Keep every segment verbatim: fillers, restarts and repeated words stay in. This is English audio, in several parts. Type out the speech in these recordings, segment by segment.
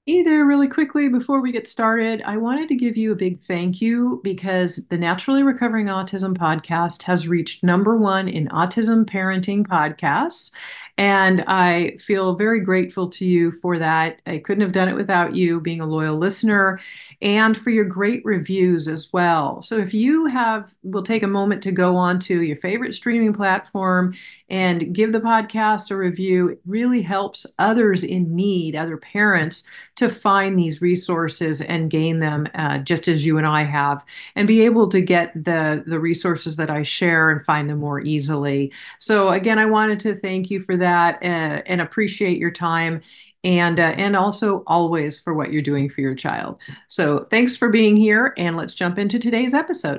Hey there, really quickly before we get started, I wanted to give you a big thank you because the Naturally Recovering Autism podcast has reached number one in autism parenting podcasts. And I feel very grateful to you for that. I couldn't have done it without you being a loyal listener and for your great reviews as well. So if you have, will take a moment to go on to your favorite streaming platform and give the podcast a review. It really helps others in need, other parents to find these resources and gain them uh, just as you and I have, and be able to get the the resources that I share and find them more easily. So again, I wanted to thank you for that uh, and appreciate your time and uh, and also always for what you're doing for your child. So thanks for being here, and let's jump into today's episode.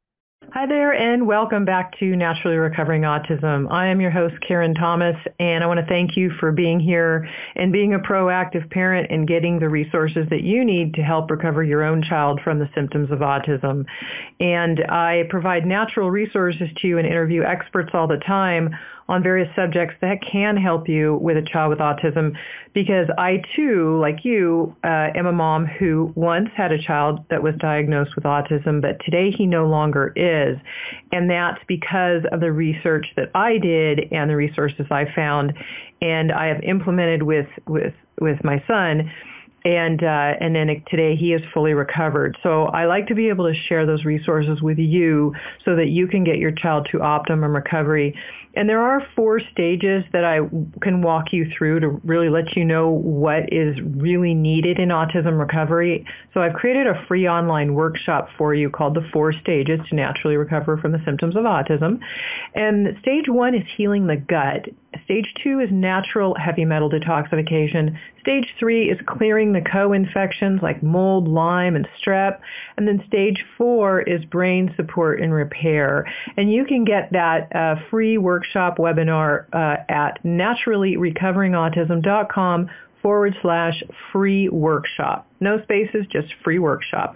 Hi there, and welcome back to Naturally Recovering Autism. I am your host, Karen Thomas, and I want to thank you for being here and being a proactive parent and getting the resources that you need to help recover your own child from the symptoms of autism. And I provide natural resources to you and interview experts all the time on various subjects that can help you with a child with autism, because I too, like you, uh, am a mom who once had a child that was diagnosed with autism, but today he no longer is. And that's because of the research that I did and the resources I found and I have implemented with, with, with my son. And uh, and then today he is fully recovered. So I like to be able to share those resources with you so that you can get your child to optimum recovery. And there are four stages that I can walk you through to really let you know what is really needed in autism recovery. So I've created a free online workshop for you called The Four Stages to Naturally Recover from the Symptoms of Autism. And stage one is healing the gut. Stage two is natural heavy metal detoxification. Stage three is clearing the co-infections like mold, Lyme, and strep. And then stage four is brain support and repair. And you can get that uh, free workshop webinar uh, at naturallyrecoveringautism.com forward slash free workshop. No spaces, just free workshop.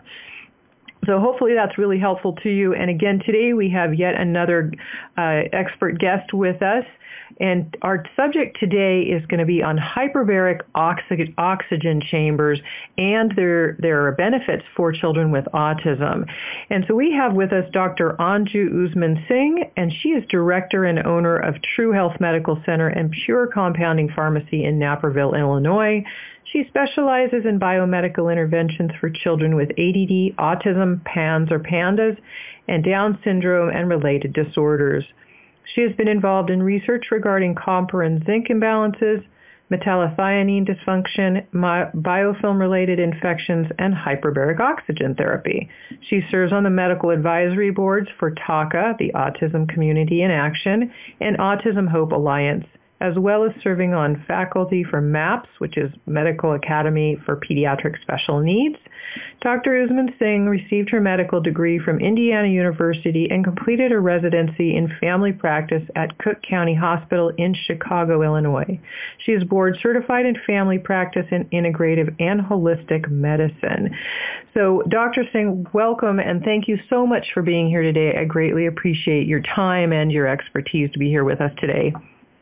So hopefully that's really helpful to you. And again, today we have yet another uh, expert guest with us. And our subject today is going to be on hyperbaric oxy- oxygen chambers and their, their benefits for children with autism. And so we have with us Doctor Anju Usman Singh, and she is director and owner of True Health Medical Center and Pure Compounding Pharmacy in Naperville, Illinois. She specializes in biomedical interventions for children with A D D, autism, PANS or PANDAS, and Down syndrome and related disorders. She has been involved in research regarding copper and zinc imbalances, metallothionein dysfunction, biofilm-related infections, and hyperbaric oxygen therapy. She serves on the medical advisory boards for TACA, the Autism Community in Action, and Autism Hope Alliance, as well as serving on faculty for MAPS, which is Medical Academy for Pediatric Special Needs. Doctor Usman Singh received her medical degree from Indiana University and completed a residency in family practice at Cook County Hospital in Chicago, Illinois. She is board certified in family practice in integrative and holistic medicine. So, Doctor Singh, welcome and thank you so much for being here today. I greatly appreciate your time and your expertise to be here with us today.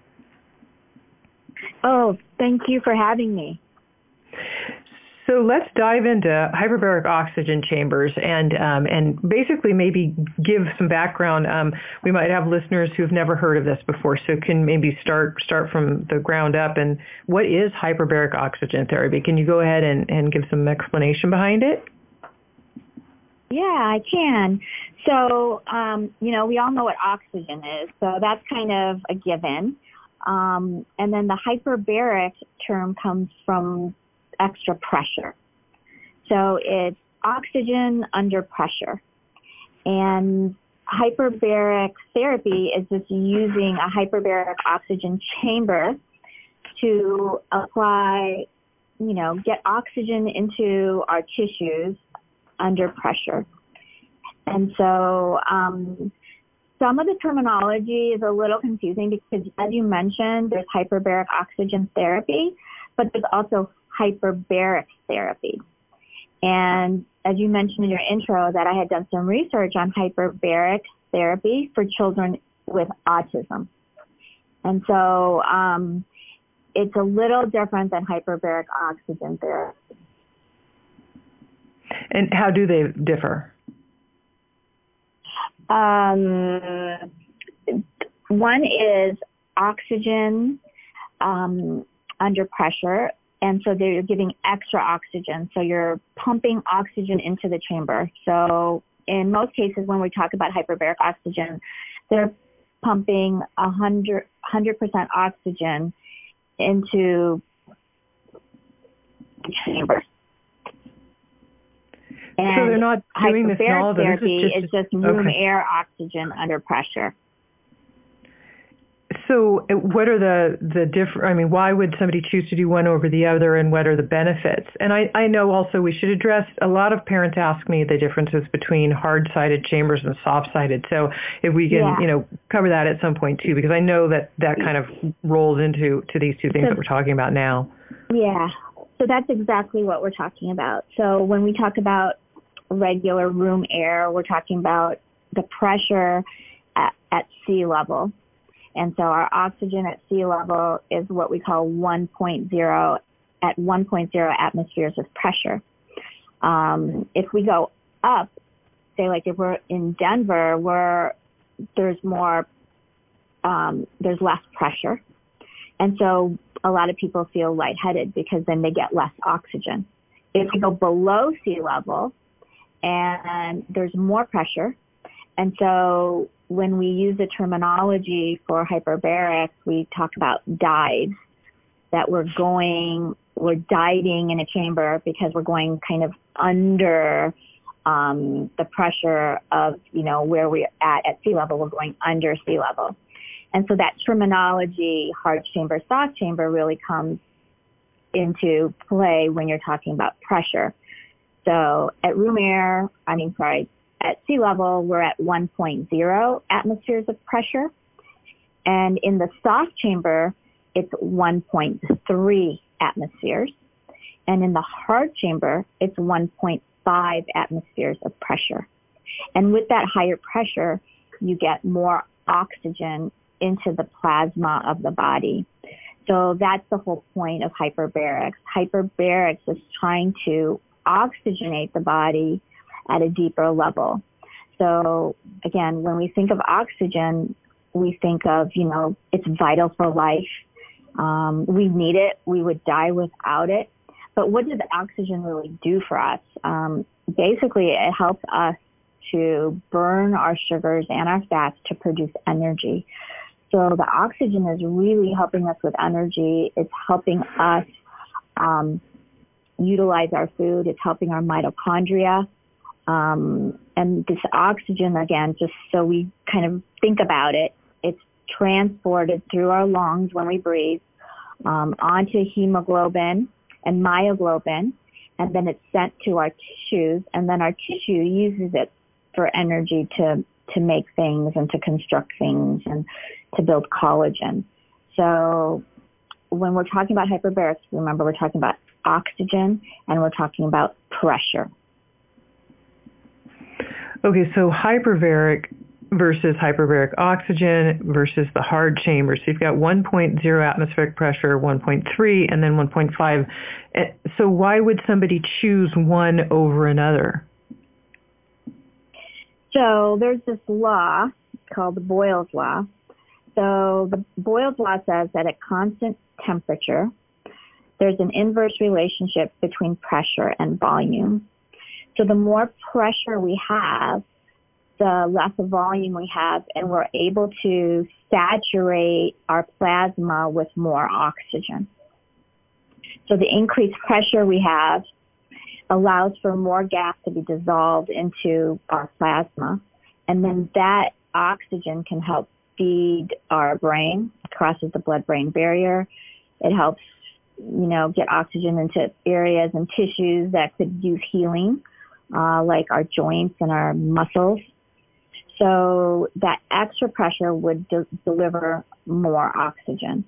Oh, thank you for having me. So let's dive into hyperbaric oxygen chambers and um, and basically maybe give some background. Um, we might have listeners who've never heard of this before, so can maybe start start from the ground up. And what is hyperbaric oxygen therapy? Can you go ahead and, and give some explanation behind it? Yeah, I can. So, um, you know, we all know what oxygen is, so that's kind of a given. Um, and then the hyperbaric term comes from extra pressure. So it's oxygen under pressure. And hyperbaric therapy is just using a hyperbaric oxygen chamber to apply, you know, get oxygen into our tissues under pressure. And so, um, some of the terminology is a little confusing because, as you mentioned, there's hyperbaric oxygen therapy, but there's also hyperbaric therapy. And as you mentioned in your intro, that I had done some research on hyperbaric therapy for children with autism. And so um, it's a little different than hyperbaric oxygen therapy. And how do they differ? Um, one is oxygen um, under pressure, and so they're giving extra oxygen. So you're pumping oxygen into the chamber. So in most cases, when we talk about hyperbaric oxygen, they're pumping one hundred percent oxygen into the chamber. And so they're not doing this hyperbaric therapy this is just, is just room okay. air oxygen under pressure. So what are the, the different, I mean, why would somebody choose to do one over the other, and what are the benefits? And I, I know also we should address, a lot of parents ask me the differences between hard-sided chambers and soft-sided. So if we can, Yeah. you know, cover that at some point too, because I know that that kind of rolls into to these two things so, that we're talking about now. Yeah. So that's exactly what we're talking about. So when we talk about regular room air, we're talking about the pressure at, at sea level. And so our oxygen at sea level is what we call one point zero, at one point zero atmospheres of pressure. Um, if we go up, say like if we're in Denver, where there's more, um, there's less pressure. And so a lot of people feel lightheaded because then they get less oxygen. If we go below sea level and there's more pressure, and so when we use the terminology for hyperbaric, we talk about dives, that we're going, we're diving in a chamber because we're going kind of under um, the pressure of, you know, where we're at at sea level, we're going under sea level. And so that terminology, hard chamber, soft chamber, really comes into play when you're talking about pressure. So at room air, I mean, sorry, at sea level, we're at one point zero atmospheres of pressure. And in the soft chamber, it's one point three atmospheres. And in the hard chamber, it's one point five atmospheres of pressure. And with that higher pressure, you get more oxygen into the plasma of the body. So that's the whole point of hyperbarics. Hyperbarics is trying to oxygenate the body at a deeper level. So again, when we think of oxygen, we think of, you know, it's vital for life. Um, we need it. We would die without it. But what does oxygen really do for us? Um, basically, it helps us to burn our sugars and our fats to produce energy. So the oxygen is really helping us with energy. It's helping us um, utilize our food. It's helping our mitochondria. Um, and this oxygen, again, just so we kind of think about it, it's transported through our lungs when we breathe um, onto hemoglobin and myoglobin, and then it's sent to our tissues, and then our tissue uses it for energy to, to make things and to construct things and to build collagen. So when we're talking about hyperbarics, remember we're talking about oxygen and we're talking about pressure. Okay, so hyperbaric versus hyperbaric oxygen versus the hard chamber. So you've got one point zero atmospheric pressure, one point three, and then one point five. So why would somebody choose one over another? So there's this law called the Boyle's Law. So the Boyle's Law says that at constant temperature, there's an inverse relationship between pressure and volume. So the more pressure we have, the less volume we have, and we're able to saturate our plasma with more oxygen. So the increased pressure we have allows for more gas to be dissolved into our plasma, and then that oxygen can help feed our brain, crosses the blood-brain barrier. It helps, you know, get oxygen into areas and tissues that could use healing, uh, like our joints and our muscles. So that extra pressure would de- deliver more oxygen.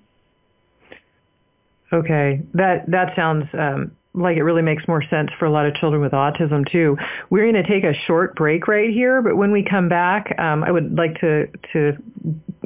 Okay, that that sounds um, like it really makes more sense for a lot of children with autism too. We're going to take a short break right here, but when we come back, um, I would like to to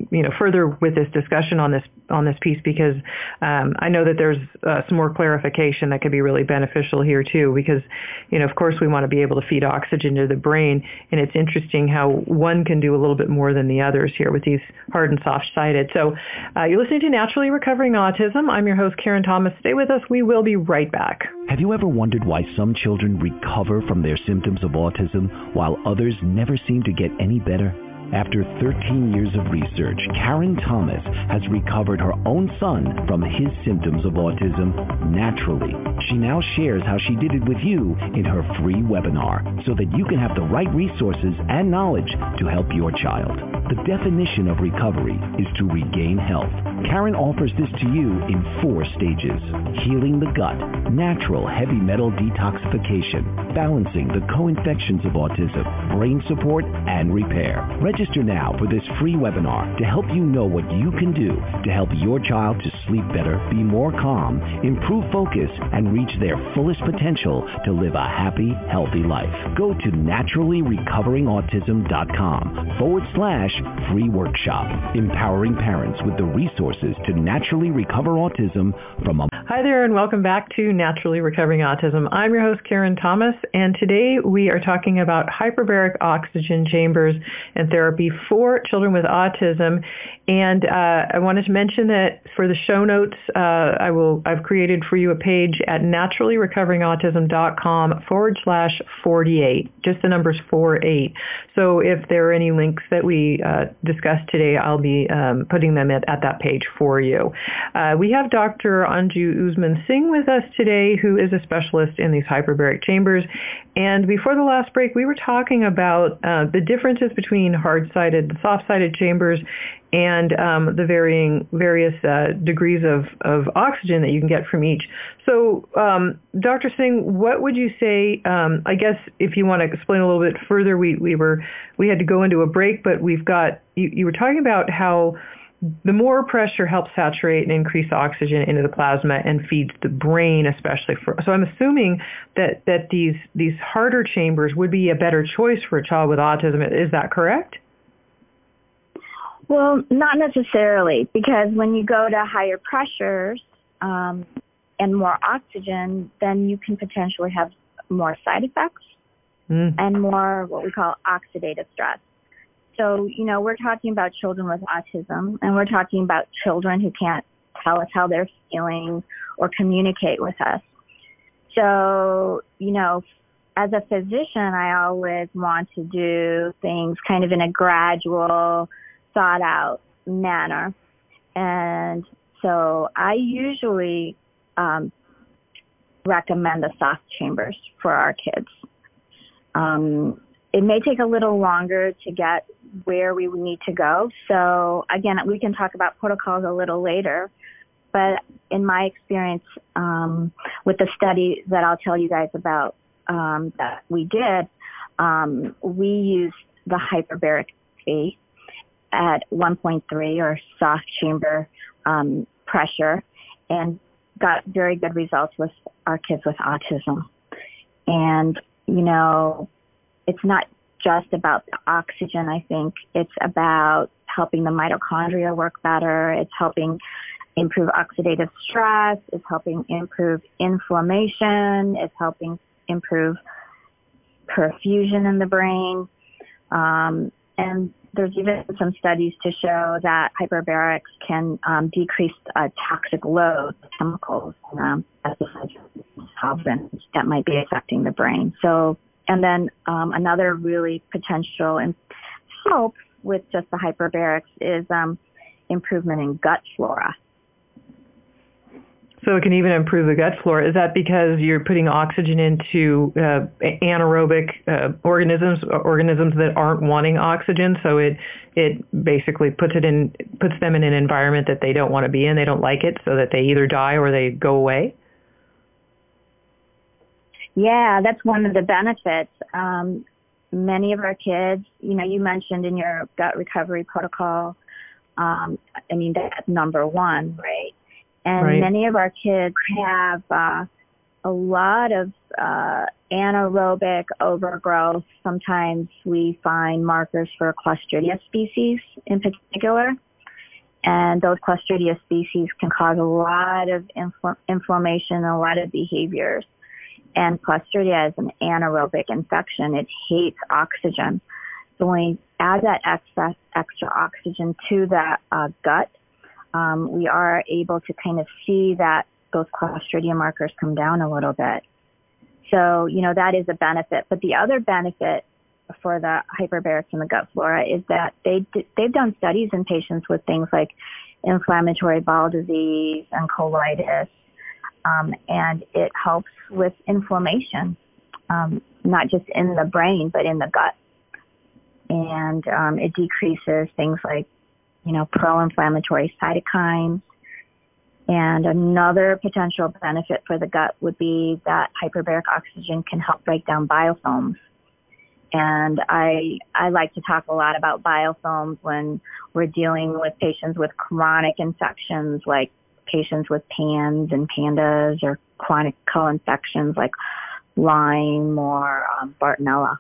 you know, further with this discussion on this on this piece, because um, I know that there's uh, some more clarification that could be really beneficial here too. Because, you know, of course, we want to be able to feed oxygen to the brain, and it's interesting how one can do a little bit more than the others here with these hard and soft-sided. So, uh, you're listening to Naturally Recovering Autism. I'm your host, Karen Thomas. Stay with us. We will be right back. Have you ever wondered why some children recover from their symptoms of autism while others never seem to get any better? After thirteen years of research, Karen Thomas has recovered her own son from his symptoms of autism naturally. She now shares how she did it with you in her free webinar so that you can have the right resources and knowledge to help your child. The definition of recovery is to regain health. Karen offers this to you in four stages: healing the gut, natural heavy metal detoxification, balancing the co-infections of autism, brain support, and repair. Register now for this free webinar to help you know what you can do to help your child to sleep better, be more calm, improve focus, and reach their fullest potential to live a happy, healthy life. Go to naturally recovering autism dot com forward slash free workshop, empowering parents with the resources to naturally recover autism from a... Hi there, and welcome back to Naturally Recovering Autism. I'm your host, Karen Thomas, and today we are talking about hyperbaric oxygen chambers and therapy for children with autism. And uh, I wanted to mention that for the show notes, uh, I will, I've created for you a page at naturally recovering autism dot com forward slash forty-eight, just the numbers four eight. So if there are any links that we uh, discussed today, I'll be um, putting them at, at that page for you. Uh, we have Doctor Anju Usman Singh with us today, who is a specialist in these hyperbaric chambers. And before the last break, we were talking about uh, the differences between hard-sided and soft-sided chambers and um, the varying various uh, degrees of, of oxygen that you can get from each. So, um, Doctor Singh, what would you say? Um, I guess if you want to explain a little bit further, we we were we had to go into a break, but we've got you, you were talking about how the more pressure helps saturate and increase oxygen into the plasma and feeds the brain, especially for. So I'm assuming that that these these harder chambers would be a better choice for a child with autism. Is that correct? Well, not necessarily, because when you go to higher pressures um, and more oxygen, then you can potentially have more side effects mm. and more what we call oxidative stress. So, you know, we're talking about children with autism, and we're talking about children who can't tell us how they're feeling or communicate with us. So, you know, as a physician, I always want to do things kind of in a gradual, thought out manner. And so I usually um, recommend the soft chambers for our kids. Um, it may take a little longer to get where we need to go. So again, we can talk about protocols a little later, but in my experience um, with the study that I'll tell you guys about um, that we did, um, we used the hyperbaric fee at one point three or soft chamber um, pressure and got very good results with our kids with autism. And, you know, it's not just about the oxygen, I think. It's about helping the mitochondria work better. It's helping improve oxidative stress. It's helping improve inflammation. It's helping improve perfusion in the brain. Um, and there's even some studies to show that hyperbarics can um, decrease uh, toxic loads, chemicals, um, pesticides, solvents that might be affecting the brain. So, and then um, another really potential help with just the hyperbarics is um, improvement in gut flora. So it can even improve the gut flora. Is that because you're putting oxygen into uh, anaerobic uh, organisms, organisms that aren't wanting oxygen? So it it basically puts it in puts them in an environment that they don't want to be in. They don't like it, so that they either die or they go away. Yeah, that's one of the benefits. Um, many of our kids, you know, you mentioned in your gut recovery protocol. Um, I mean, that's number one, right? And right. Many of our kids have uh, a lot of uh, anaerobic overgrowth. Sometimes we find markers for Clostridia species in particular. And those Clostridia species can cause a lot of infl- inflammation, a lot of behaviors. And Clostridia is an anaerobic infection. It hates oxygen. So when we add that excess extra oxygen to that uh, gut, um, we are able to kind of see that those Clostridia markers come down a little bit. So, you know, that is a benefit. But the other benefit for the hyperbarics in the gut flora is that they they've done studies in patients with things like inflammatory bowel disease and colitis, um, and it helps with inflammation, um, not just in the brain but in the gut, and um, it decreases things like, you know, pro-inflammatory cytokines. And another potential benefit for the gut would be that hyperbaric oxygen can help break down biofilms. And I I like to talk a lot about biofilms when we're dealing with patients with chronic infections, like patients with PANS and PANDAS, or chronic co-infections like Lyme or um, Bartonella.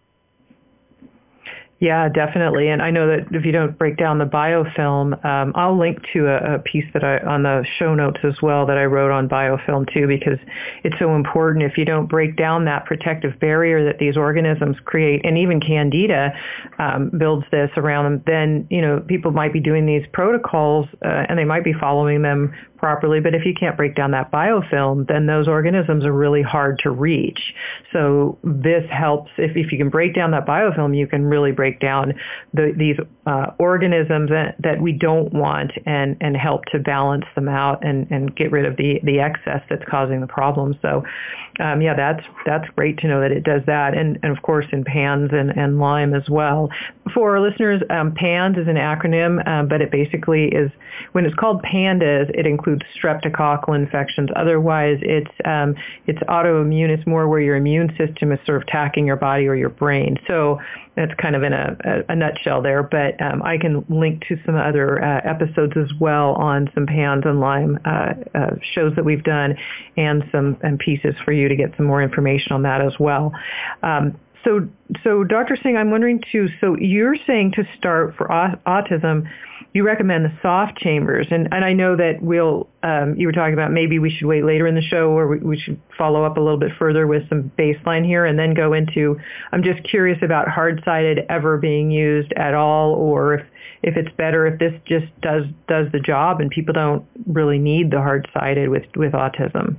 Yeah, definitely. And I know that if you don't break down the biofilm, um, I'll link to a, a piece that I on the show notes as well that I wrote on biofilm too, because it's so important. If you don't break down that protective barrier that these organisms create, and even Candida um, builds this around them, then, you know, people might be doing these protocols uh, and they might be following them properly, but if you can't break down that biofilm, then those organisms are really hard to reach. So this helps. If, if you can break down that biofilm, you can really break down the, these uh, organisms that, that we don't want, and, and help to balance them out and, and get rid of the, the excess that's causing the problem. So um, yeah, that's that's great to know that it does that. And, and of course in PANS and, and Lyme as well. For our listeners, um, PANS is an acronym, um, but it basically is, when it's called PANDAS, it includes streptococcal infections. Otherwise, it's um, it's autoimmune. It's more where your immune system is sort of attacking your body or your brain. So that's kind of in a, a, a nutshell there. But um, I can link to some other uh, episodes as well on some PANS and Lyme uh, uh, shows that we've done, and some and pieces for you to get some more information on that as well. Um, so, so Doctor Singh, I'm wondering too. So you're saying to start for au- autism, you recommend the soft chambers, and, and I know that we'll. Um, you were talking about maybe we should wait later in the show, or we, we should follow up a little bit further with some baseline here, and then go into. I'm just curious about hard-sided ever being used at all, or if if it's better if this just does does the job, and people don't really need the hard-sided with with autism.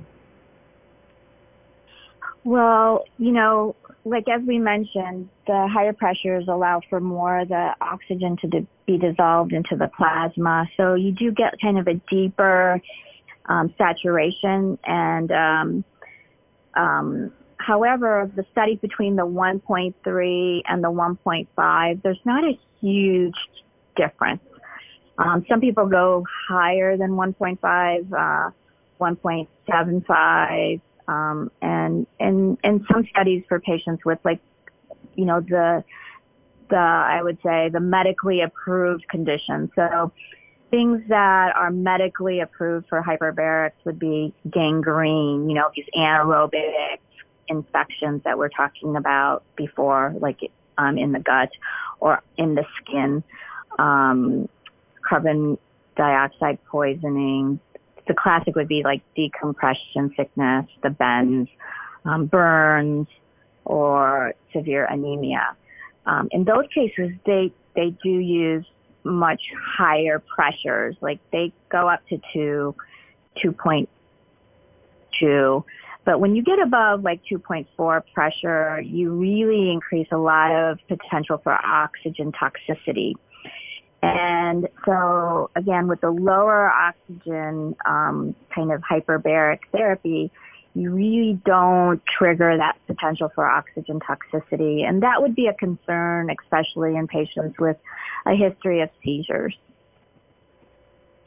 Well, you know, like as we mentioned, the higher pressures allow for more of the oxygen to di- be dissolved into the plasma. So you do get kind of a deeper um, saturation. And um, um, however, the studies between the one point three and the one point five, there's not a huge difference. Um, some people go higher than one point five, uh, one point seven five. Um, and, and, and some studies for patients with, like, you know, the, the, I would say the medically approved conditions. So things that are medically approved for hyperbarics would be gangrene, you know, these anaerobic infections that we're talking about before, like, um, in the gut or in the skin, um, carbon dioxide poisoning. The classic would be like decompression sickness, the bends, um, burns, or severe anemia. Um, in those cases, they they do use much higher pressures. Like they go up to two, two point two. But when you get above like two point four pressure, you really increase a lot of potential for oxygen toxicity. And so, again, with the lower oxygen um, kind of hyperbaric therapy, you really don't trigger that potential for oxygen toxicity. And that would be a concern, especially in patients with a history of seizures.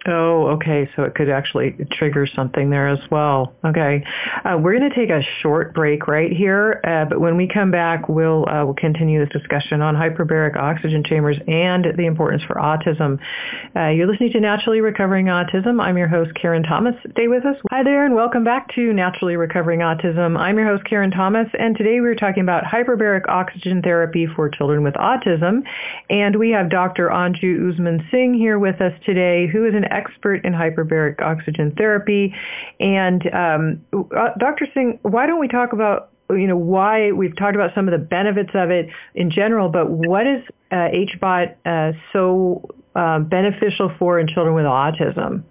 Oh, okay. So it could actually trigger something there as well. Okay. Uh, we're going to take a short break right here, uh, but when we come back, we'll uh, we'll continue this discussion on hyperbaric oxygen chambers and the importance for autism. Uh, you're listening to Naturally Recovering Autism. I'm your host, Karen Thomas. Stay with us. Hi there, and welcome back to Naturally Recovering Autism. I'm your host, Karen Thomas, and today we're talking about hyperbaric oxygen therapy for children with autism. And we have Doctor Anju Usman Singh here with us today, who is an expert in hyperbaric oxygen therapy. And um, uh, Doctor Singh, why don't we talk about, you know, why we've talked about some of the benefits of it in general, but what is uh, H B O T uh, so uh, beneficial for in children with autism?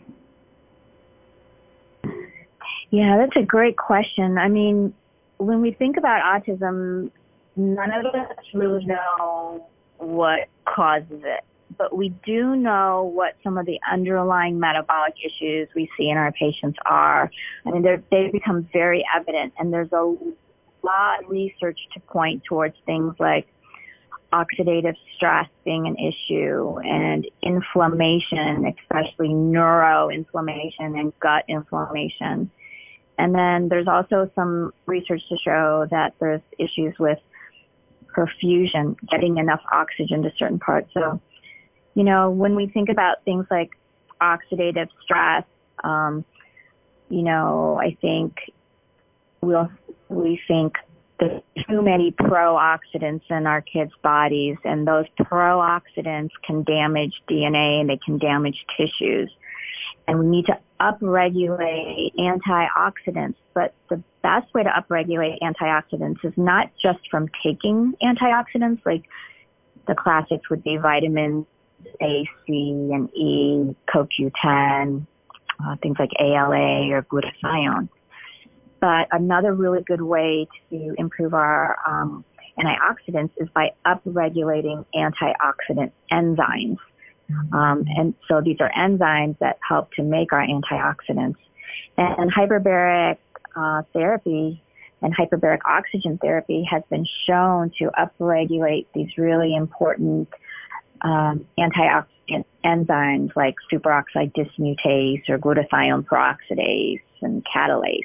Yeah, that's a great question. I mean, when we think about autism, none of us really know what causes it. But we do know what some of the underlying metabolic issues we see in our patients are. I mean, they become very evident, and there's a lot of research to point towards things like oxidative stress being an issue and inflammation, especially neuroinflammation and gut inflammation. And then there's also some research to show that there's issues with perfusion, getting enough oxygen to certain parts. So, you know, when we think about things like oxidative stress, um, you know, I think we'll, we think there's too many pro-oxidants in our kids' bodies, and those pro-oxidants can damage D N A and they can damage tissues. And we need to upregulate antioxidants, but the best way to upregulate antioxidants is not just from taking antioxidants, like the classics would be vitamins A, C, and E, C O Q ten, uh, things like A L A or glutathione. But another really good way to improve our um, antioxidants is by upregulating antioxidant enzymes. Um, and so these are enzymes that help to make our antioxidants. And hyperbaric uh, therapy and hyperbaric oxygen therapy has been shown to upregulate these really important um, antioxidant enzymes like superoxide dismutase or glutathione peroxidase and catalase.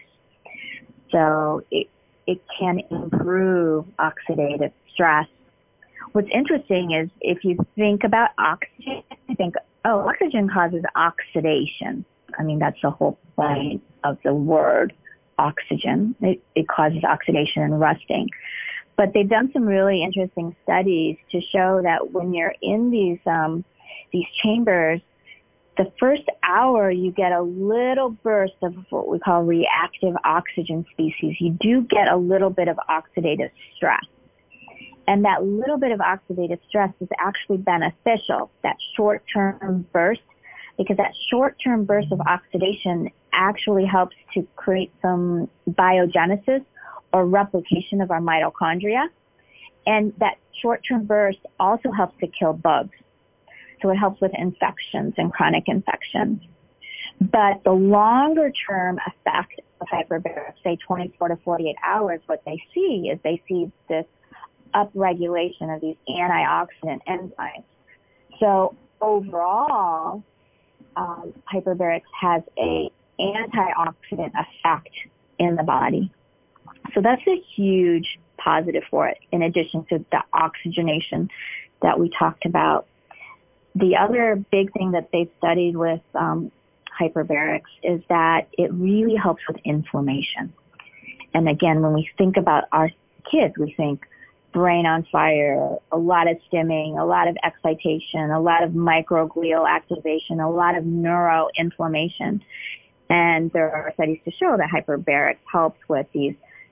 So it, it can improve oxidative stress. What's interesting is if you think about oxygen, you think, oh, oxygen causes oxidation. I mean, that's the whole point of the word oxygen. It, it causes oxidation and rusting. But they've done some really interesting studies to show that when you're in these um, these chambers, the first hour you get a little burst of what we call reactive oxygen species. You do get a little bit of oxidative stress. And that little bit of oxidative stress is actually beneficial, that short-term burst, because that short-term burst of oxidation actually helps to create some biogenesis or replication of our mitochondria. And that short-term burst also helps to kill bugs. So it helps with infections and chronic infections. But the longer-term effect of hyperbaric, say twenty-four to forty-eight hours, what they see is they see this upregulation of these antioxidant enzymes. So overall, um, hyperbarics has a antioxidant effect in the body. So that's a huge positive for it, in addition to the oxygenation that we talked about. The other big thing that they've studied with um, hyperbarics is that it really helps with inflammation. And again, when we think about our kids, we think brain on fire, a lot of stimming, a lot of excitation, a lot of microglial activation, a lot of neuroinflammation. And there are studies to show that hyperbarics helps with these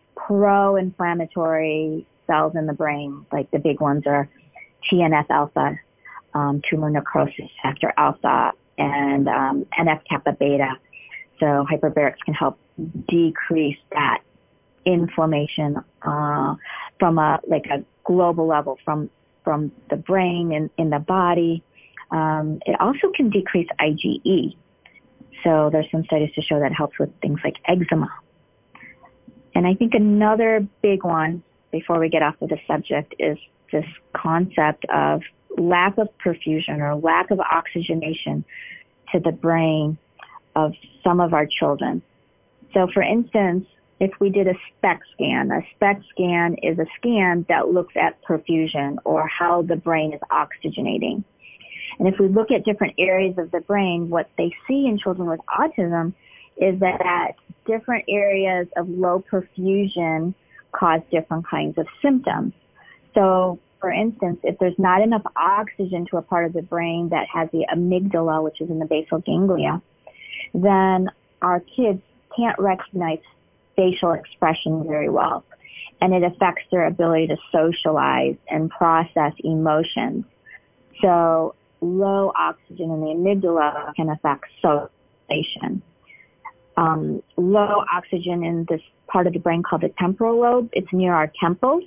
pro-inflammatory cells in the brain, like the big ones are T N F alpha, um, tumor necrosis factor alpha, and um, N F kappa beta. So hyperbarics can help decrease that inflammation uh, from a like a global level, from from the brain and in the body. Um, it also can decrease I G E. So there's some studies to show that it helps with things like eczema. And I think another big one, before we get off of the subject, is this concept of lack of perfusion or lack of oxygenation to to the brain of some of our children. So for instance, if we did a SPECT scan, a SPECT scan is a scan that looks at perfusion or how the brain is oxygenating. And if we look at different areas of the brain, what they see in children with autism is that different areas of low perfusion cause different kinds of symptoms. So, for instance, if there's not enough oxygen to a part of the brain that has the amygdala, which is in the basal ganglia, then our kids can't recognize facial expression very well, and it affects their ability to socialize and process emotions. So low oxygen in the amygdala can affect socialization. Um, low oxygen in this part of the brain called the temporal lobe, it's near our temples,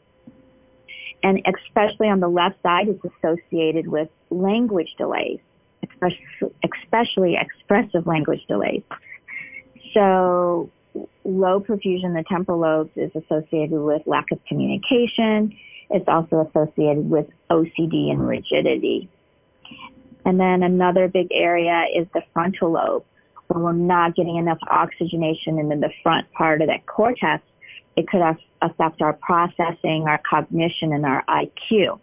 and especially on the left side, it's associated with language delays, especially, especially expressive language delays. So low perfusion in the temporal lobes is associated with lack of communication. It's also associated with O C D and rigidity. And then another big area is the frontal lobe. When we're not getting enough oxygenation into the front part of that cortex, it could affect our processing, our cognition, and our I Q.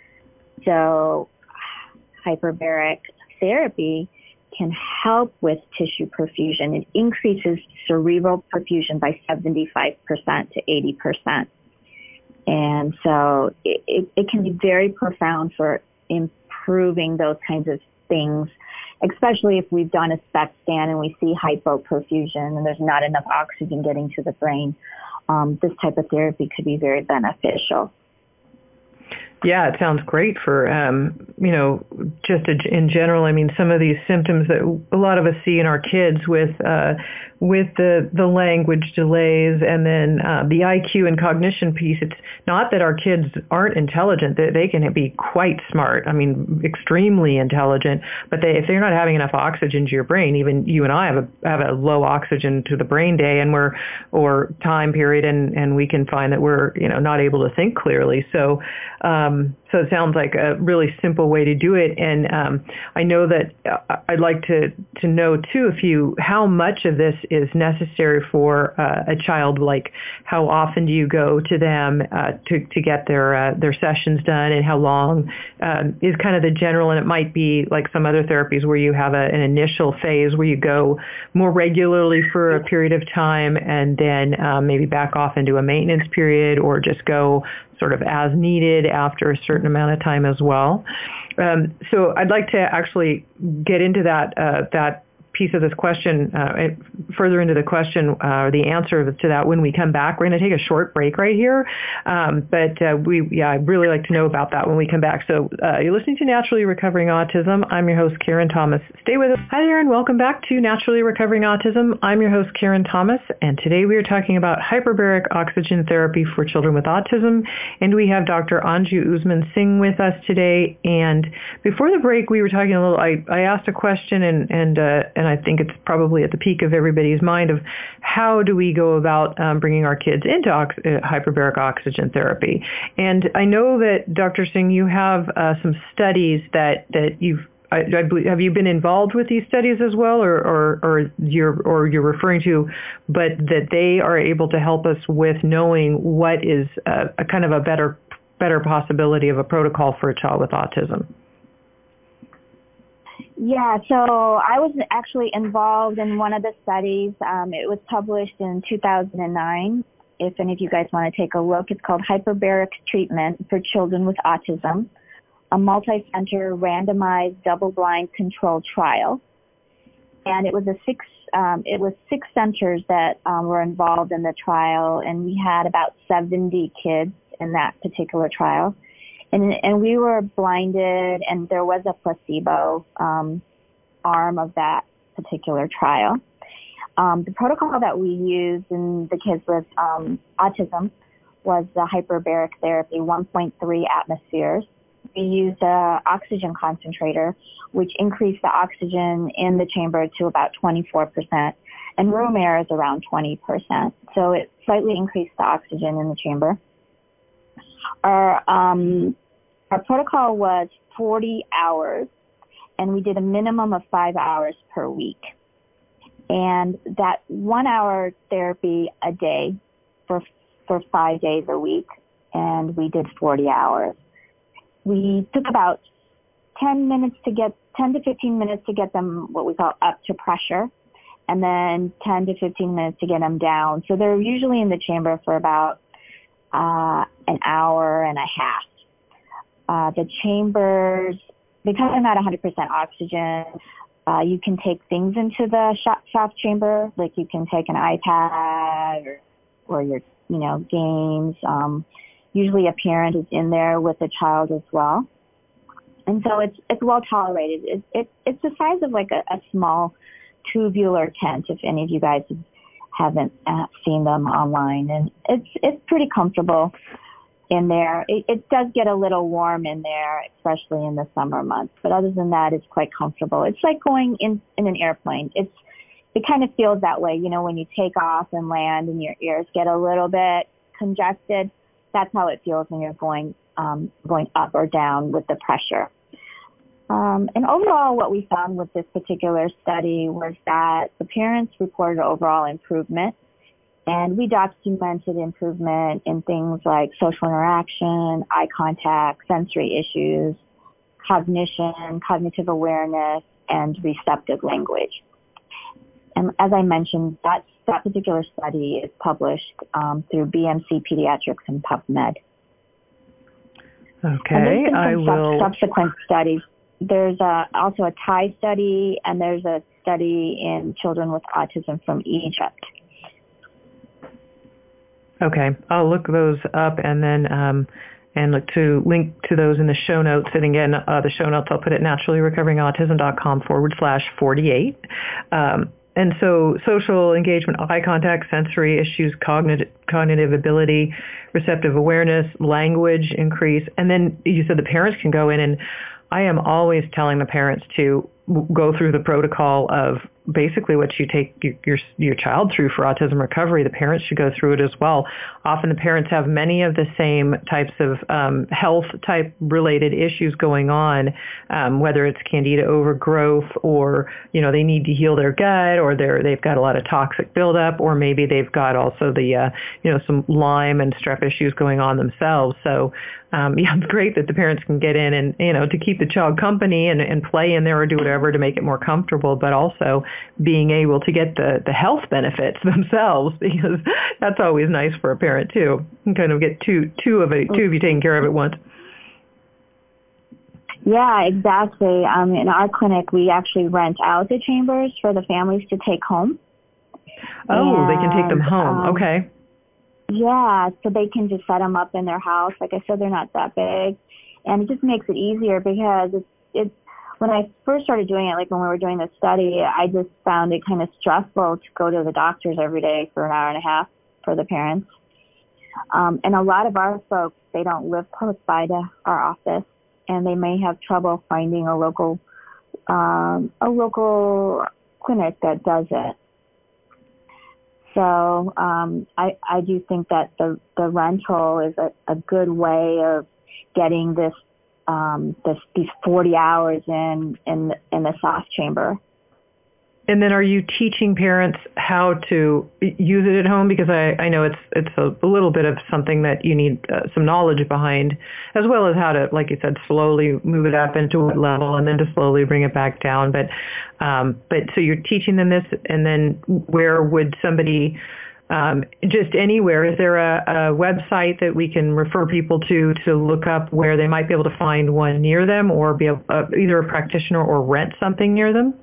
So hyperbaric therapy can help with tissue perfusion. It increases cerebral perfusion by seventy-five percent to eighty percent. And so it, it, it can be very profound for improving those kinds of things, especially if we've done a SPECT scan and we see hypoperfusion and there's not enough oxygen getting to the brain. Um, this type of therapy could be very beneficial. Yeah, it sounds great for, um, you know, just in general. I mean, some of these symptoms that a lot of us see in our kids with uh, with the, the language delays and then uh, the I Q and cognition piece, it's not that our kids aren't intelligent. They, they can be quite smart. I mean, extremely intelligent. But they, if they're not having enough oxygen to your brain, even you and I have a have a low oxygen to the brain day and we're or time period, and, and we can find that we're, you know, not able to think clearly. So um, so it sounds like a really simple way to do it. And um, I know that uh, I'd like to to know too, if you how much of this is necessary for uh, a child. Like, how often do you go to them uh, to to get their uh, their sessions done, and how long um, is kind of the general? And it might be like some other therapies where you have a, an initial phase where you go more regularly for a period of time, and then um, maybe back off into a maintenance period, or just go sort of as needed after a certain amount of time as well. Um, so I'd like to actually get into that uh, that piece of this question, uh, further into the question, uh, the answer to that when we come back. We're going to take a short break right here, um, but uh, we, yeah, I'd really like to know about that when we come back. So uh, you're listening to Naturally Recovering Autism. I'm your host, Karen Thomas. Stay with us. Hi there, and welcome back to Naturally Recovering Autism. I'm your host, Karen Thomas, and today we are talking about hyperbaric oxygen therapy for children with autism, and we have Doctor Anju Usman Singh with us today. And before the break, we were talking a little. I, I asked a question, and and uh, and I think it's probably at the peak of everybody's mind of how do we go about um, bringing our kids into ox- uh, hyperbaric oxygen therapy. And I know that, Doctor Singh, you have uh, some studies that, that you've I, I believe, have you been involved with these studies as well, or, or, or you're or you're referring to, but that they are able to help us with knowing what is a, a kind of a better better possibility of a protocol for a child with autism? Yeah, so I was actually involved in one of the studies. Um, it was published in two thousand nine. If any of you guys want to take a look, it's called Hyperbaric Treatment for Children with Autism, a multi-center randomized double-blind controlled trial. And it was a six, um, it was six centers that um, were involved in the trial, and we had about seventy kids in that particular trial. And, and we were blinded, and there was a placebo um, arm of that particular trial. Um, the protocol that we used in the kids with um, autism was the hyperbaric therapy, one point three atmospheres. We used an oxygen concentrator, which increased the oxygen in the chamber to about twenty-four percent, and room air is around twenty percent. So it slightly increased the oxygen in the chamber. Our um, our protocol was forty hours, and we did a minimum of five hours per week. And that one hour therapy a day for for five days a week, and we did forty hours. We took about ten minutes to get, ten to fifteen minutes to get them what we call up to pressure, and then ten to fifteen minutes to get them down. So they're usually in the chamber for about uh, an hour and a half. Uh, the chambers, because they're not one hundred percent oxygen, uh, you can take things into the shock, shock chamber, like you can take an iPad or, or your, you know, games. Um, usually a parent is in there with the child as well. And so it's it's well tolerated. It, it, it's the size of like a, a small tubular tent, if any of you guys haven't uh, seen them online. And it's it's pretty comfortable in there. It, it does get a little warm in there, especially in the summer months. But other than that, it's quite comfortable. It's like going in, in an airplane. It's It kind of feels that way, you know, when you take off and land and your ears get a little bit congested. That's how it feels when you're going um, going up or down with the pressure. Um, and overall, what we found with this particular study was that the parents reported overall improvement, and we documented improvement in things like social interaction, eye contact, sensory issues, cognition, cognitive awareness, and receptive language. And as I mentioned, that, that particular study is published um, through B M C Pediatrics and PubMed. Okay, I will. Subsequent studies. There's a, also a Thai study, and there's a study in children with autism from Egypt. Okay, I'll look those up and then um, and look to link to those in the show notes. And again, uh, the show notes I'll put at naturallyrecoveringautism.com forward slash 48. Um, and so social engagement, eye contact, sensory issues, cognitive, cognitive ability, receptive awareness, language increase. And then you said the parents can go in, and I am always telling the parents to go through the protocol of basically what you take your your child through for autism recovery. The parents should go through it as well. Often the parents have many of the same types of um, health type related issues going on, um, whether it's candida overgrowth, or you know they need to heal their gut, or they're they've got a lot of toxic buildup, or maybe they've got also the uh, you know some Lyme and strep issues going on themselves. So um, yeah, it's great that the parents can get in and you know to keep the child company and, and play in there or do whatever to make it more comfortable, but also being able to get the, the health benefits themselves, because that's always nice for a parent too. You can kind of get two two of it, two of you taking care of it once. Yeah, exactly. Um, in our clinic, we actually rent out the chambers for the families to take home. Oh, and, they can take them home. Um, okay. Yeah, so they can just set them up in their house. Like I said, they're not that big, and it just makes it easier because it's it's. When I first started doing it, like when we were doing the study, I just found it kind of stressful to go to the doctors every day for an hour and a half for the parents. Um, and a lot of our folks, they don't live close by to our office, and they may have trouble finding a local um, a local clinic that does it. So um, I, I do think that the, the rental is a, a good way of getting this Um, this, these forty hours in, in in the soft chamber. And then are you teaching parents how to use it at home? Because I, I know it's it's a, a little bit of something that you need uh, some knowledge behind, as well as how to, like you said, slowly move it up into what level and then to slowly bring it back down. But um, but so you're teaching them this, and then where would somebody Um, just anywhere, is there a, a website that we can refer people to to look up where they might be able to find one near them, or be able, uh, either a practitioner or rent something near them?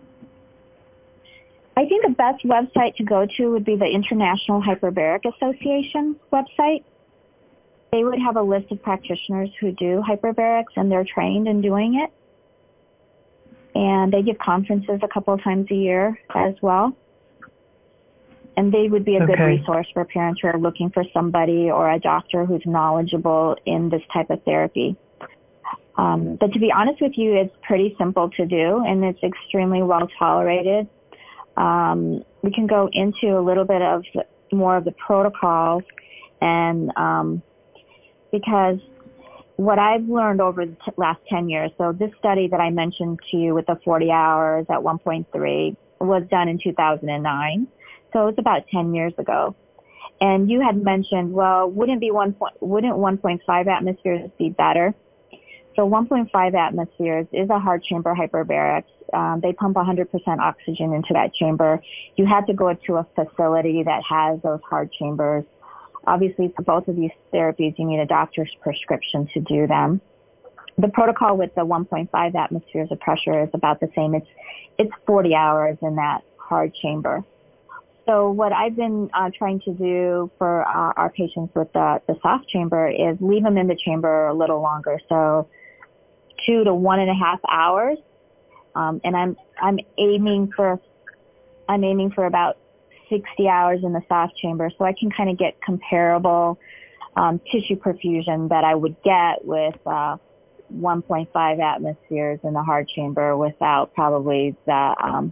I think the best website to go to would be the International Hyperbaric Association website. They would have a list of practitioners who do hyperbarics, and they're trained in doing it. And they give conferences a couple of times a year as well. And they would be a good okay. resource for parents who are looking for somebody or a doctor who's knowledgeable in this type of therapy. Um, but to be honest with you, it's pretty simple to do, and it's extremely well tolerated. Um, we can go into a little bit of more of the protocols, and um, because what I've learned over the t- last ten years, so this study that I mentioned to you with the forty hours at one point three was done in two thousand nine. So it's about ten years ago. And you had mentioned, well, wouldn't be one point, wouldn't one point five atmospheres be better? So one point five atmospheres is a hard chamber hyperbaric. Um, they pump one hundred percent oxygen into that chamber. You have to go to a facility that has those hard chambers. Obviously, for both of these therapies, you need a doctor's prescription to do them. The protocol with the one point five atmospheres of pressure is about the same. It's it's forty hours in that hard chamber. So what I've been uh, trying to do for uh, our patients with the, the soft chamber is leave them in the chamber a little longer. So two to one and a half hours. Um, and I'm, I'm aiming for, I'm aiming for about sixty hours in the soft chamber. So I can kind of get comparable, um, tissue perfusion that I would get with, uh, one point five atmospheres in the hard chamber without probably the, um,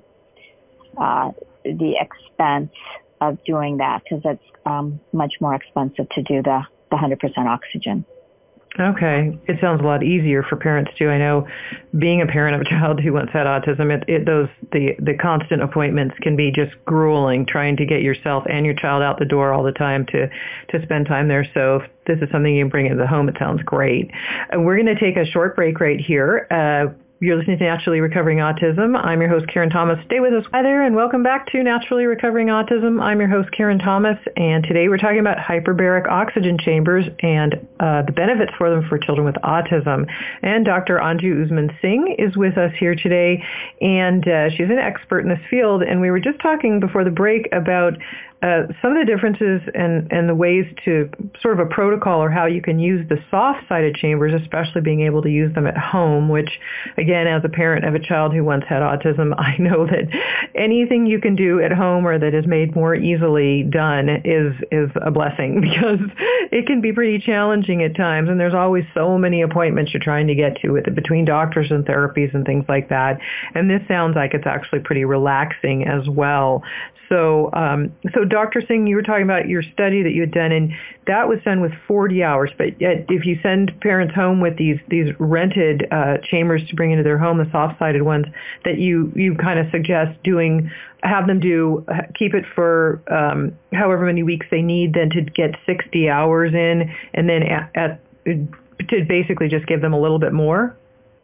uh, the expense of doing that, because it's um, much more expensive to do the, the one hundred percent oxygen. Okay. It sounds a lot easier for parents too. I know being a parent of a child who once had autism, it, it those the, the constant appointments can be just grueling, trying to get yourself and your child out the door all the time to, to spend time there. So if this is something you can bring into the home, it sounds great. Uh, we're going to take a short break right here. Uh, You're listening to Naturally Recovering Autism. I'm your host, Karen Thomas. Stay with us. Hi there, and welcome back to Naturally Recovering Autism. I'm your host, Karen Thomas, and today we're talking about hyperbaric oxygen chambers and uh, the benefits for them for children with autism. And Doctor Anju Usman Singh is with us here today, and uh, she's an expert in this field. And we were just talking before the break about Uh, some of the differences and, and the ways to sort of a protocol or how you can use the soft-sided chambers, especially being able to use them at home, which, again, as a parent of a child who once had autism, I know that anything you can do at home or that is made more easily done is, is a blessing, because it can be pretty challenging at times, and there's always so many appointments you're trying to get to with it, between doctors and therapies and things like that. And this sounds like it's actually pretty relaxing as well. So, um, so Doctor Singh, you were talking about your study that you had done, and that was done with forty hours. But yet, if you send parents home with these these rented uh, chambers to bring into their home, the soft-sided ones, that you you kind of suggest doing, have them do, keep it for um, however many weeks they need, then to get sixty hours in, and then at, at to basically just give them a little bit more.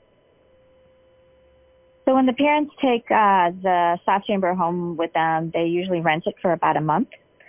So when the parents take uh, the soft chamber home with them, they usually rent it for about a month.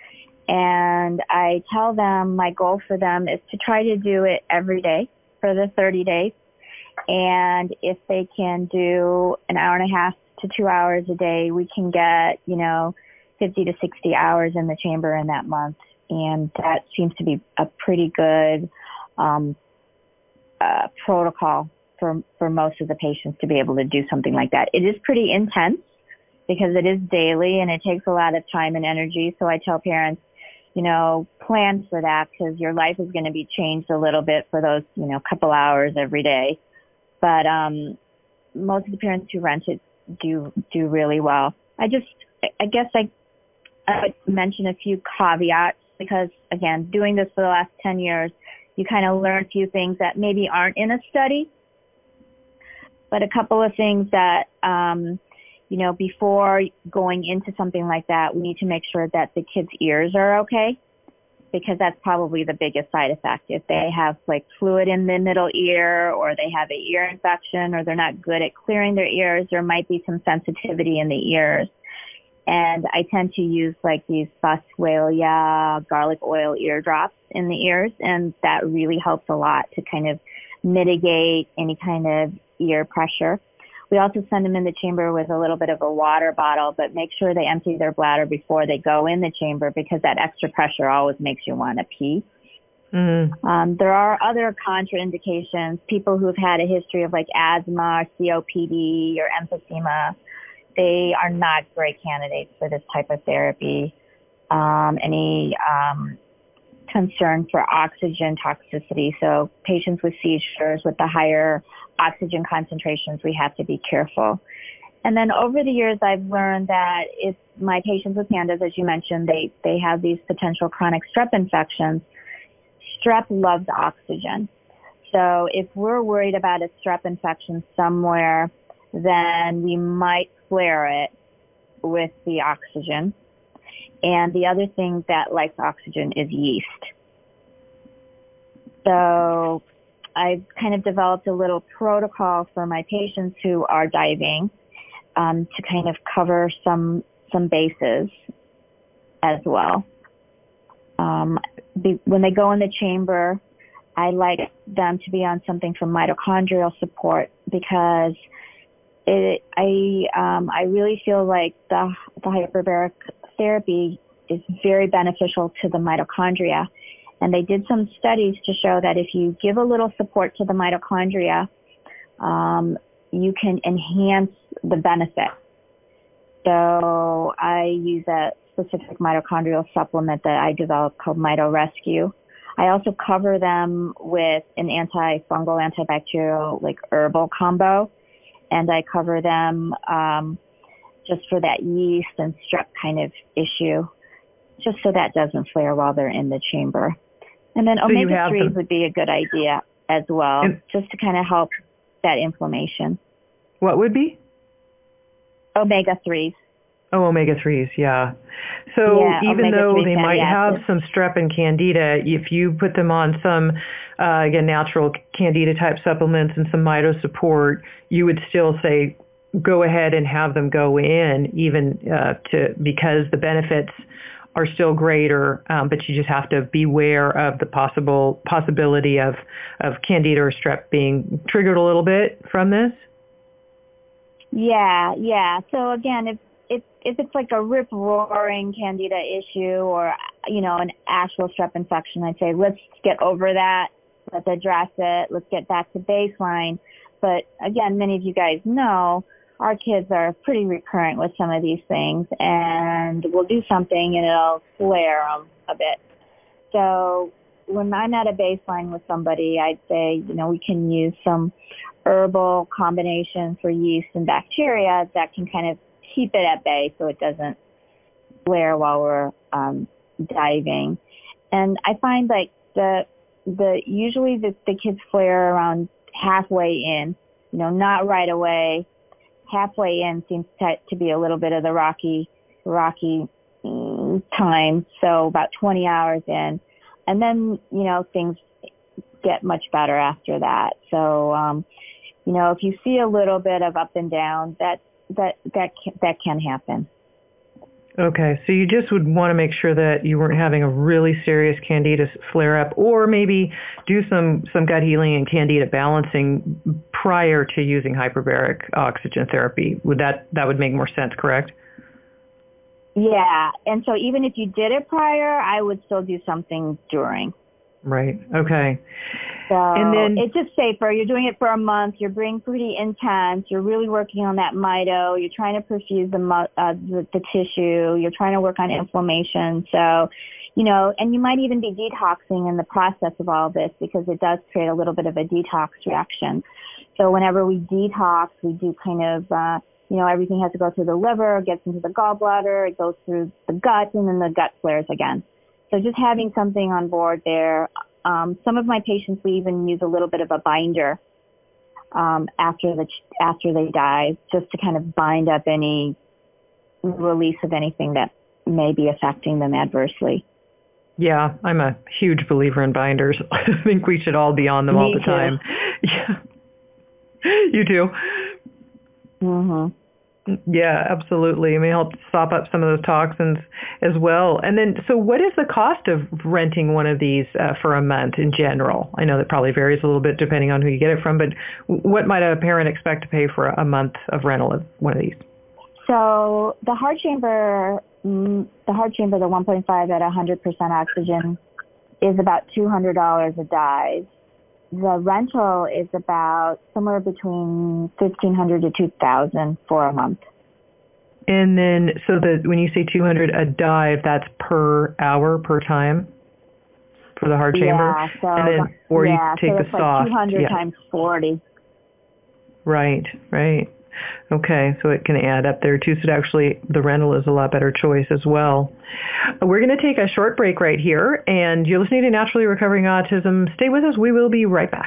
And I tell them my goal for them is to try to do it every day for the thirty days. And if they can do an hour and a half to two hours a day, we can get, you know, fifty to sixty hours in the chamber in that month. And that seems to be a pretty good um, uh, protocol for, for most of the patients to be able to do something like that. It is pretty intense because it is daily and it takes a lot of time and energy. So I tell parents, you know, plan for that, because your life is going to be changed a little bit for those, you know, couple hours every day. But um, most of the parents who rent it do do really well. I just, I guess I, I would mention a few caveats, because, again, doing this for the last ten years, you kind of learn a few things that maybe aren't in a study. But a couple of things that, um, you know, before going into something like that, we need to make sure that the kids' ears are okay, because that's probably the biggest side effect. If they have like fluid in the middle ear, or they have an ear infection, or they're not good at clearing their ears, there might be some sensitivity in the ears. And I tend to use like these Boswellia garlic oil ear drops in the ears, and that really helps a lot to kind of mitigate any kind of ear pressure. We also send them in the chamber with a little bit of a water bottle, but make sure they empty their bladder before they go in the chamber, because that extra pressure always makes you want to pee. Mm-hmm. Um, there are other contraindications. People who've had a history of like asthma, or C O P D, or emphysema, they are not great candidates for this type of therapy. Um, any um, concern for oxygen toxicity. So patients with seizures with the higher oxygen concentrations, we have to be careful. And then over the years, I've learned that if my patients with pandas, as you mentioned, they, they have these potential chronic strep infections, strep loves oxygen. So if we're worried about a strep infection somewhere, then we might flare it with the oxygen. And the other thing that likes oxygen is yeast. So I've kind of developed a little protocol for my patients who are diving um, to kind of cover some some bases as well. Um, be, when they go in the chamber, I like them to be on something for mitochondrial support because it, I um, I really feel like the the hyperbaric therapy is very beneficial to the mitochondria. And they did some studies to show that if you give a little support to the mitochondria, um, you can enhance the benefit. So I use a specific mitochondrial supplement that I developed called MitoRescue. I also cover them with an antifungal, antibacterial, like herbal combo. And I cover them um, just for that yeast and strep kind of issue, just so that doesn't flare while they're in the chamber. And then so omega threes would be a good idea as well, and just to kind of help that inflammation. What would be? omega threes. Oh, omega threes, yeah. So yeah, even though they might have acids. some strep and candida, if you put them on some, uh, again, natural candida type supplements and some mito support, you would still say go ahead and have them go in, even uh, to because the benefits are still greater, um, but you just have to beware of the possible possibility of, of candida or strep being triggered a little bit from this. Yeah, yeah. So again, if if if it's like a rip roaring candida issue or you know an actual strep infection, I'd say let's get over that. Let's address it. Let's get back to baseline. But again, many of you guys know our kids are pretty recurrent with some of these things, and we'll do something and it'll flare them a bit. So when I'm at a baseline with somebody, I'd say, you know, we can use some herbal combination for yeast and bacteria that can kind of keep it at bay so it doesn't flare while we're um, diving. And I find like the the usually the, the kids flare around halfway in, you know, not right away. Halfway in seems to, to be a little bit of the rocky, rocky mm, time. So about twenty hours in, and then you know things get much better after that. So um, you know if you see a little bit of up and down, that that that can, that can happen. Okay, so you just would want to make sure that you weren't having a really serious candida flare-up, or maybe do some, some gut healing and candida balancing prior to using hyperbaric oxygen therapy. Would that that would make more sense, correct? Yeah, and so even if you did it prior, I would still do something during. Right. Okay. So and then, it's just safer. You're doing it for a month. You're being pretty intense. You're really working on that mito. You're trying to perfuse the, uh, the the tissue. You're trying to work on inflammation. So, you know, and you might even be detoxing in the process of all this because it does create a little bit of a detox reaction. So whenever we detox, we do kind of, uh, you know, everything has to go through the liver, gets into the gallbladder, it goes through the gut, and then the gut flares again. So just having something on board there. Um, some of my patients, we even use a little bit of a binder um, after the after they dive, just to kind of bind up any release of anything that may be affecting them adversely. Yeah, I'm a huge believer in binders. I think we should all be on them Me all the too. time. Yeah, you too. Mm-hmm. Yeah, absolutely. I mean, help sop up some of those toxins as well. And then, so what is the cost of renting one of these uh, for a month in general? I know that probably varies a little bit depending on who you get it from, but what might a parent expect to pay for a month of rental of one of these? So the heart chamber, the heart chamber, the one point five at one hundred percent oxygen is about two hundred dollars a dive. The rental is about somewhere between fifteen hundred dollars to two thousand dollars for a month. And then, so the when you say two hundred dollars a dive, that's per hour, per time for the heart chamber? Yeah, so, and then, or yeah, you take so the it's like soft. two hundred yeah. times forty. Right, right. Okay, so it can add up there too. So actually, the rental is a lot better choice as well. We're going to take a short break right here, and you're listening to Naturally Recovering Autism. Stay with us. We will be right back.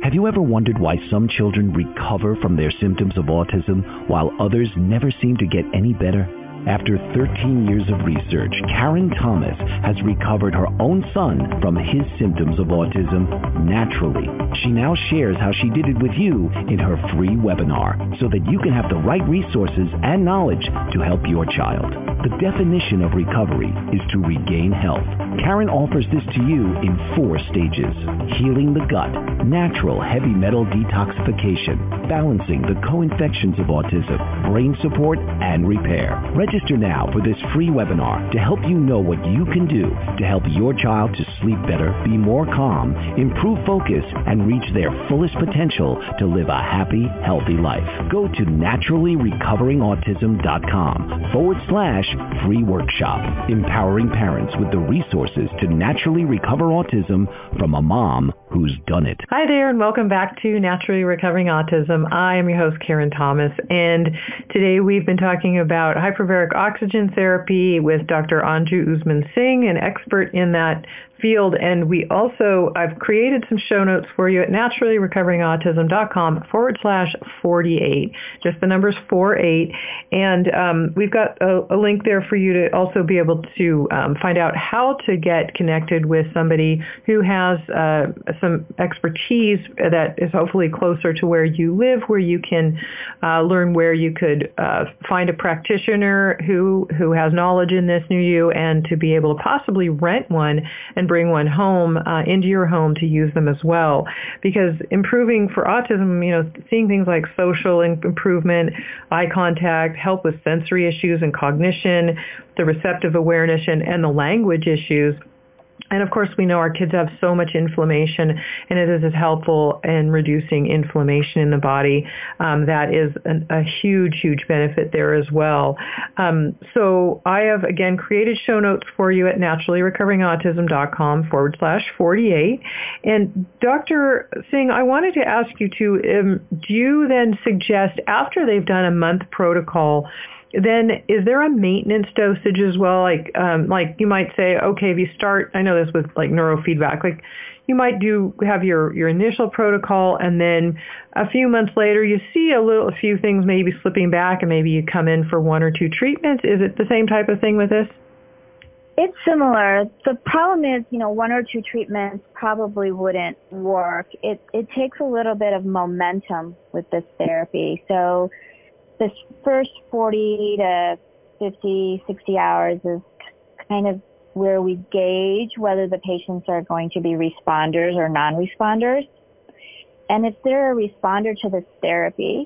Have you ever wondered why some children recover from their symptoms of autism while others never seem to get any better? After thirteen years of research, Karen Thomas has recovered her own son from his symptoms of autism naturally. She now shares how she did it with you in her free webinar so that you can have the right resources and knowledge to help your child. The definition of recovery is to regain health. Karen offers this to you in four stages: healing the gut, natural heavy metal detoxification, balancing the co-infections of autism, brain support, and repair. Register now for this free webinar to help you know what you can do to help your child to sleep better, be more calm, improve focus, and reach their fullest potential to live a happy, healthy life. Go to naturally recovering autism dot com forward slash free workshop, empowering parents with the resources to naturally recover autism from a mom who's done it. Hi there, and welcome back to Naturally Recovering Autism. I am your host, Karen Thomas, and today we've been talking about hyperbaric oxygen therapy with Doctor Anju Usman Singh, an expert in that field. And we also, I've created some show notes for you at naturally recovering autism dot com forward slash forty-eight. Just the numbers four eight. And um, we've got a, a link there for you to also be able to um, find out how to get connected with somebody who has uh, some expertise that is hopefully closer to where you live, where you can uh, learn where you could uh, find a practitioner who, who has knowledge in this near you, and to be able to possibly rent one and bring one home uh, into your home to use them as well. Because improving for autism, you know, seeing things like social improvement, eye contact, help with sensory issues and cognition, the receptive awareness, and, and the language issues. And of course, we know our kids have so much inflammation, and it is helpful in reducing inflammation in the body. Um, that is an, a huge, huge benefit there as well. Um, so I have, again, created show notes for you at naturally recovering autism dot com forward slash forty-eight. And Doctor Singh, I wanted to ask you to, um, do you then suggest, after they've done a month protocol, then is there a maintenance dosage as well? Like, um, like you might say, okay, if you start, I know this with like neurofeedback, like you might do have your, your initial protocol, and then a few months later you see a little, a few things maybe slipping back, and maybe you come in for one or two treatments. Is it the same type of thing with this? It's similar. The problem is, you know, one or two treatments probably wouldn't work. It it takes a little bit of momentum with this therapy. So this first forty to fifty, sixty hours is kind of where we gauge whether the patients are going to be responders or non-responders. And if they're a responder to this therapy,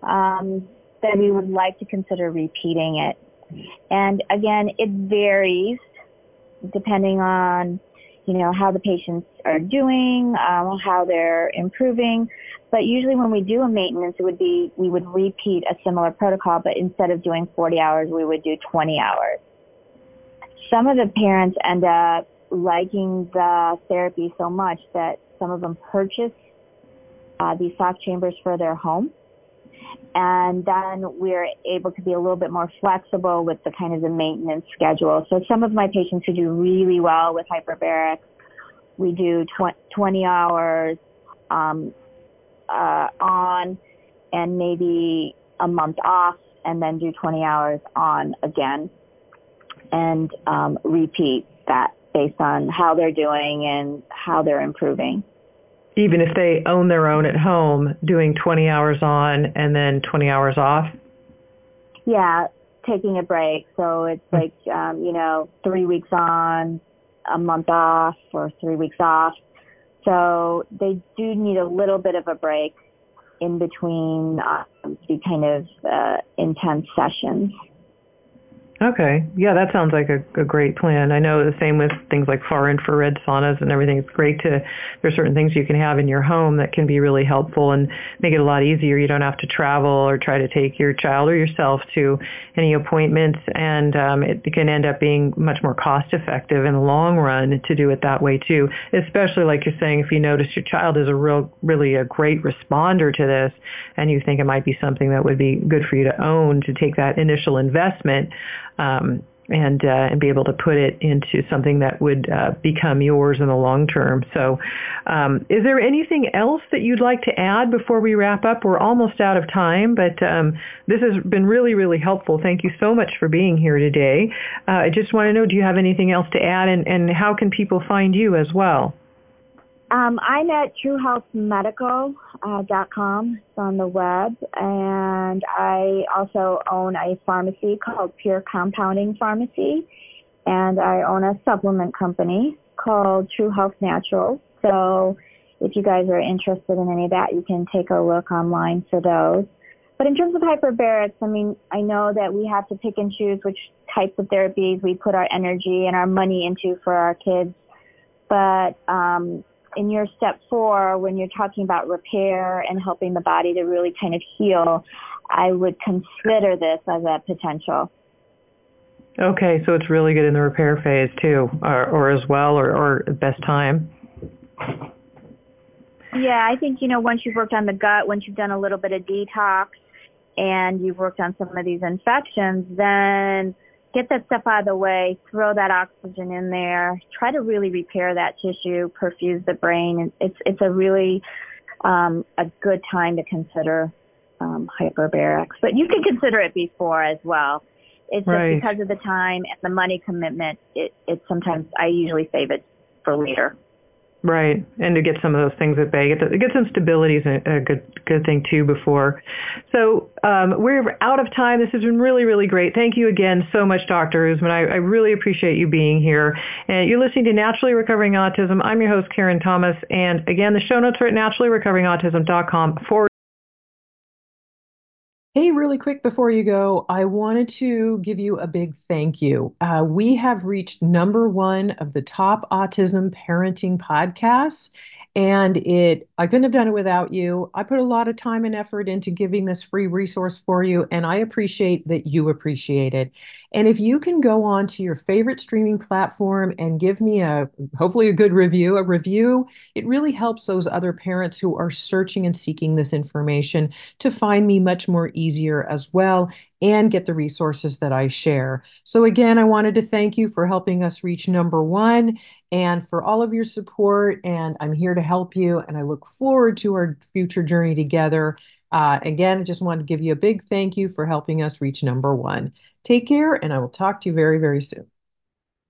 um, then we would like to consider repeating it. And again, it varies depending on, you know, how the patients are doing, um, how they're improving. But usually when we do a maintenance, it would be, we would repeat a similar protocol, but instead of doing forty hours, we would do twenty hours. Some of the parents end up liking the therapy so much that some of them purchase uh, these soft chambers for their home. And then we're able to be a little bit more flexible with the kind of the maintenance schedule. So some of my patients who do really well with hyperbaric, we do twenty hours um, uh, on and maybe a month off, and then do twenty hours on again, and um, repeat that based on how they're doing and how they're improving. Even if they own their own at home, doing twenty hours on and then twenty hours off? Yeah, taking a break. So it's like, um, you know, three weeks on, a month off, or three weeks off. So they do need a little bit of a break in between uh, the kind of uh, intense sessions. Okay. Yeah, that sounds like a, a great plan. I know the same with things like far infrared saunas and everything. It's great to, there's certain things you can have in your home that can be really helpful and make it a lot easier. You don't have to travel or try to take your child or yourself to any appointments, and um, it can end up being much more cost effective in the long run to do it that way too, especially like you're saying, if you notice your child is a real, really a great responder to this, and you think it might be something that would be good for you to own, to take that initial investment. Um, and uh, and be able to put it into something that would uh, become yours in the long term. So, um, is there anything else that you'd like to add before we wrap up? We're almost out of time, but um, this has been really, really helpful. Thank you so much for being here today. Uh, I just want to know, do you have anything else to add, and, and how can people find you as well? Um, I'm at true health medical dot com. It's on the web. And I also own a pharmacy called Pure Compounding Pharmacy. And I own a supplement company called True Health Naturals. So if you guys are interested in any of that, you can take a look online for those. But in terms of hyperbarics, I mean, I know that we have to pick and choose which types of therapies we put our energy and our money into for our kids. But um, in your step four, when you're talking about repair and helping the body to really kind of heal, I would consider this as a potential. Okay, so it's really good in the repair phase too, or, or as well, or, or best time. Yeah, I think, you know, once you've worked on the gut, once you've done a little bit of detox and you've worked on some of these infections, then get that stuff out of the way, throw that oxygen in there, try to really repair that tissue, perfuse the brain. It's it's a really um, a good time to consider um, hyperbarics. But you can consider it before as well. It's right. just because of the time and the money commitment, it, it sometimes, I usually save it for later. Right, and to get some of those things at bay, get, the, get some stability is a, a good good thing too before. So um, we're out of time. This has been really, really great. Thank you again so much, Doctor Usman. I, I really appreciate you being here. And you're listening to Naturally Recovering Autism. I'm your host, Karen Thomas. And again, the show notes are at naturally recovering autism dot com forward. Hey, really quick before you go, I wanted to give you a big thank you. Uh, we have reached number one of the top autism parenting podcasts, and it I couldn't have done it without you. I put a lot of time and effort into giving this free resource for you, and I appreciate that you appreciate it. And if you can go on to your favorite streaming platform and give me a hopefully a good review, a review, it really helps those other parents who are searching and seeking this information to find me much more easier as well and get the resources that I share. So again, I wanted to thank you for helping us reach number one and for all of your support. And I'm here to help you. And I look forward to our future journey together. Uh, again, I just wanted to give you a big thank you for helping us reach number one. Take care, and I will talk to you very, very soon.